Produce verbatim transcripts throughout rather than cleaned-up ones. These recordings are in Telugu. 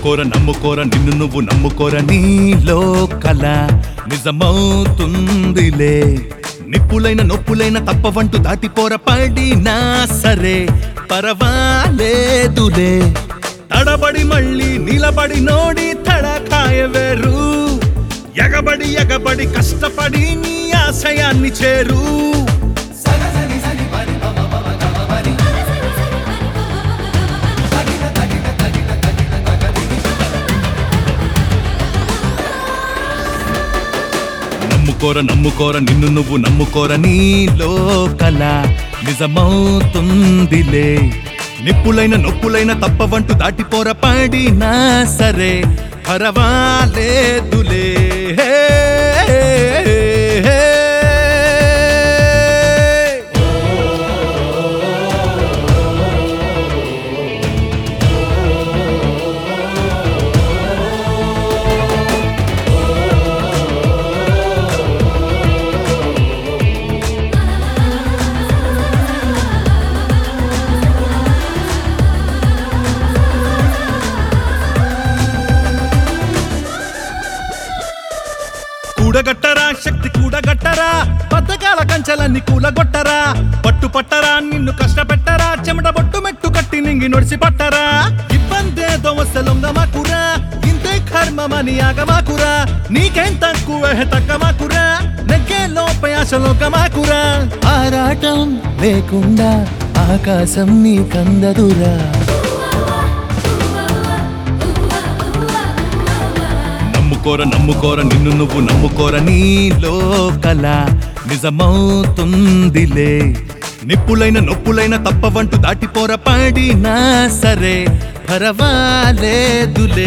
నమ్ముకోర నమ్ముకోర నిన్ను నువ్వు నమ్ముకోర నీలో కల నిజమవుతుందిలే నిప్పులైన నొప్పులైన తప్పవంటూ దాటిపోర పడినా సరే పరవాలేదులే తడబడి మళ్ళీ నిలబడి నోడి తడకాయ వేరు ఎగబడి ఎగబడి కష్టపడి నీ ఆశయాన్ని చేరు నమ్ముకోర నమ్ముకోర నిన్ను నువ్వు నమ్ముకోర నీలో కల నిజమవుతుందిలే నిప్పులైన నొప్పులైన తప్పవంటూ దాటిపోర పడినా సరే పరవాలేదులే కూడగట్టరా శక్తి కూడగట్టరా బద్ధకాల కంచెలన్నీ కూలగొట్టరా పట్టు పట్టరా నిన్ను కష్టపెట్టరా చెమట బొట్టు మెట్టు కట్టి నింగి నొడిసి పట్టరా ఇబ్బందే దోవసలొంగమాకురా ఇంతే కర్మమని ఆగమాకురా నీకేం తక్కువ తగ్గమాకురా నెగ్గే లోపే ఆశలోకమాకురా ఆరాటం లేకుండా ఆకాశం నీ కందదురా నమ్ముకోర నమ్ముకోర నిన్ను నువ్వు నమ్ముకోర నీలో కల నిజమవుతుందిలే నిప్పులైన నొప్పులైన తప్పవంటూ దాటిపోర పడినా సరే పరవాలేదులే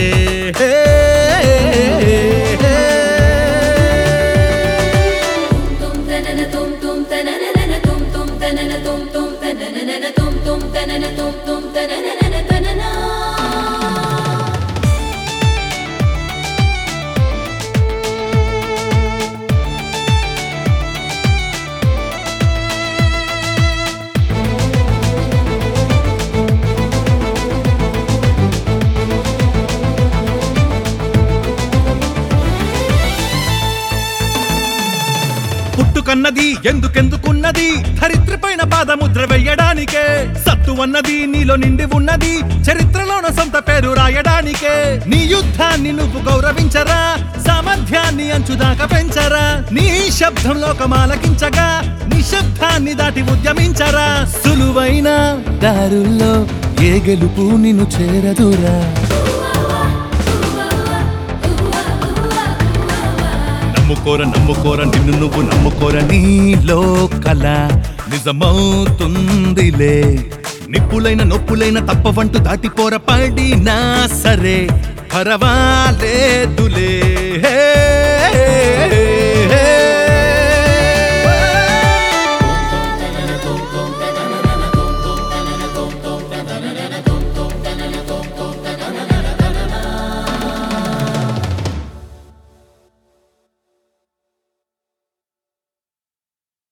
పుట్టుకన్నది ఎందుకెందుకున్నది ధరిత్రి పైన పాదముద్ర వెయ్యడానికే సత్తు అన్నది నీలో నిండి ఉన్నది చరిత్రలోన సొంత పేరు రాయడానికే నీ యుద్ధాన్ని నువ్వు గౌరవించరా సామర్థ్యాన్ని అంచుదాకా పెంచరా నీ శబ్దం లోకమాలకించగా నీ శబ్దాన్ని దాటి ఉద్యమించరా సులువైన దారుల్లో ఏ గెలుపు నిన్ను చేరదురా నమ్ముకోర నమ్ముకోర నిన్ను నువ్వు నమ్ముకోర నీలో కల నిజమవుతుందిలే నిప్పులైన నొప్పులైన తప్పవంటూ దాటిపోర పడినా సరే పరవాలేదులే